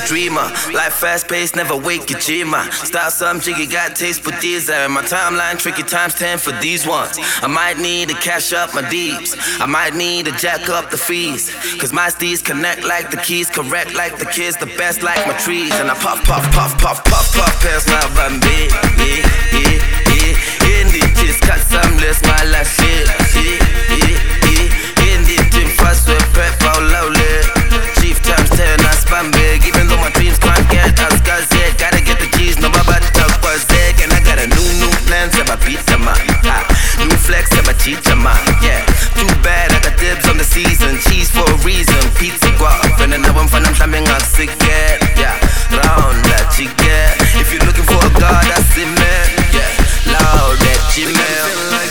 dreamer. Life fast paced, never wake your jima. Style some jiggy, got taste for these. My timeline tricky times 10 for these ones. I might need to cash up my deeps. I might need to jack up the fees. Cause my steeds connect like the keys, correct like the kids, the best like my trees. And I puff, puff, puff, puff, puff, puff, pass my bambi. In the kiss, cut some less, my last shit. In the team, fast with prep, all lowly. Chief times 10, I spam big. Even though my dreams can't get us, cause yeah, gotta get the keys, no baba talk was egg. And I got a new plan, say my pizza man. New flex, say my chicha man. Yeah, too bad, I got dibs on the season. Cheese for a reason, pizza guap. And then I'm fan, I'm slamming on cigarette. Yeah, round that chicken. If you're looking for a god, that's it, man. Yeah, loud that Gmail. Like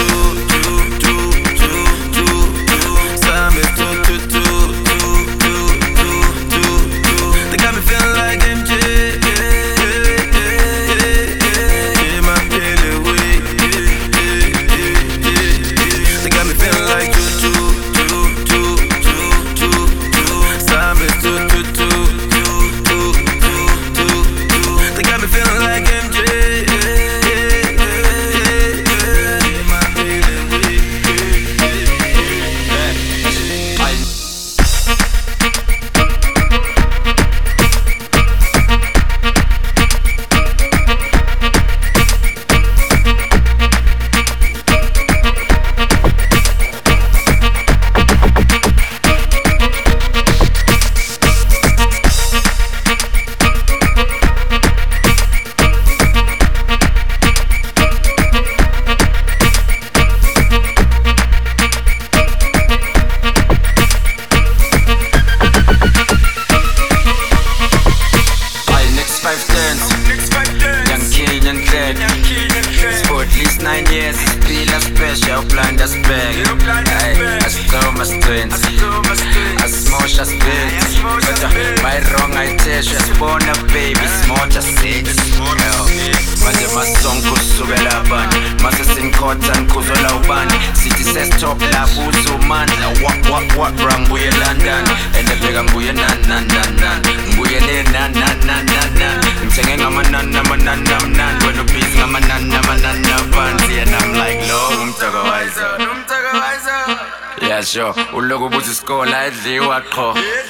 uloku buthi iskola edliwa qho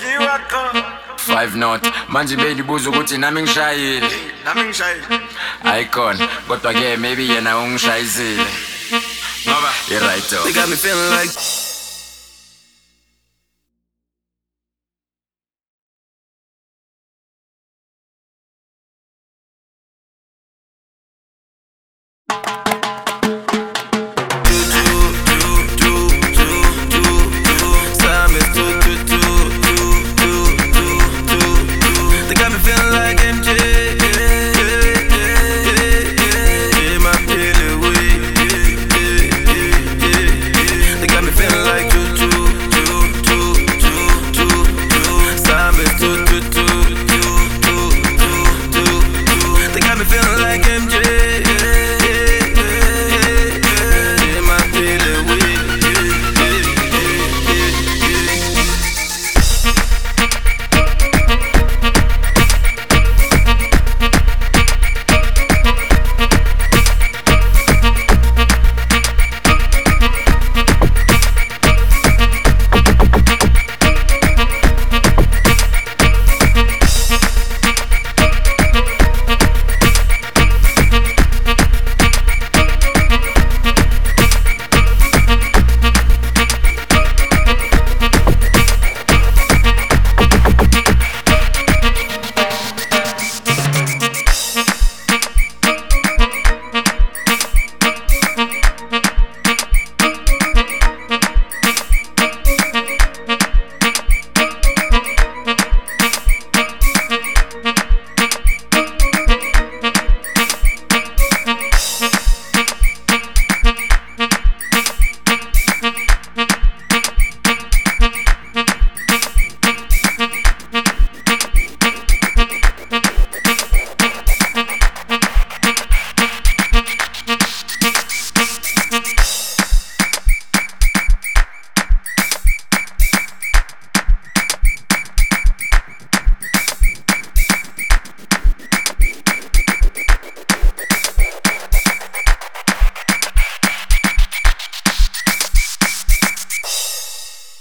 5 not manje belibuza ukuthi nami ngishayile ayikona kodwa ke maybe yena ungishayisile ngoba right. They got me feeling like